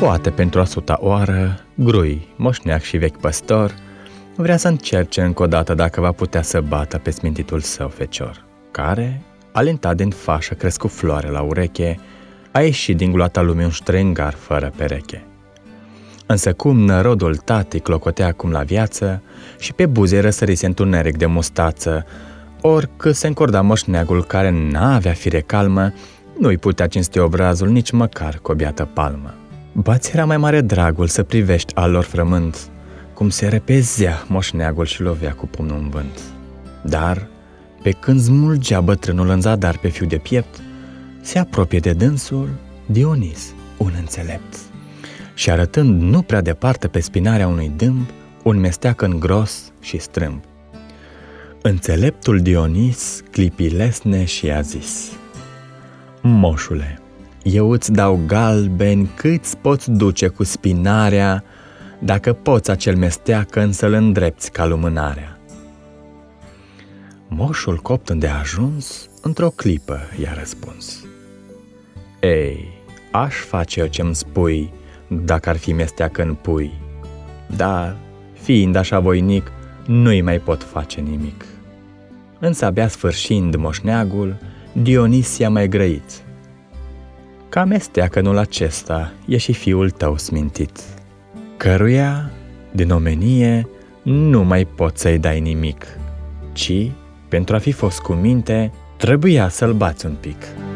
Poate pentru 100 oară, grui, moșneac și vechi păstor vrea să încerce încă o dată dacă va putea să bată pe smintitul său fecior, care, alentat din fașă crescut floare la ureche, a ieșit din gloata lumii un ștrengar fără pereche. Însă cum nărodul tatii clocotea acum la viață și pe buze răsărise întuneric de mustață, oricât se încorda moșneagul care n-avea fire calmă, nu-i putea cinsti obrazul nici măcar cu o biată palmă. Ba-ți era mai mare dragul să privești al lor frământ, cum se repezea moșneagul și lovea cu pumnul în vânt. Dar, pe când smulgea bătrânul în zadar pe fiu de piept, se apropie de dânsul Dionis, un înțelept. Și arătând nu prea departe pe spinarea unui dâmb, un mesteacăn gros și strâmb. Înțeleptul Dionis clipi lesne și a zis: Moșule, eu îți dau galbeni câți poți duce cu spinarea, dacă poți acel mesteacăn să-l îndrepți ca lumânarea. Moșul copt îndeajuns, într-o clipă i-a răspuns: Ei, aș face eu ce-mi spui, dacă ar fi mesteacăn pui, dar, fiind așa voinic, nu-i mai pot face nimic. Însă abia sfârșind moșneagul, Dionis i-a mai grăit: Ca mesteacănul acesta e și fiul tău smintit, căruia, din omenie, nu mai poți să-i dai nimic, ci, pentru a fi fost cu minte, trebuia să-l bați un pic.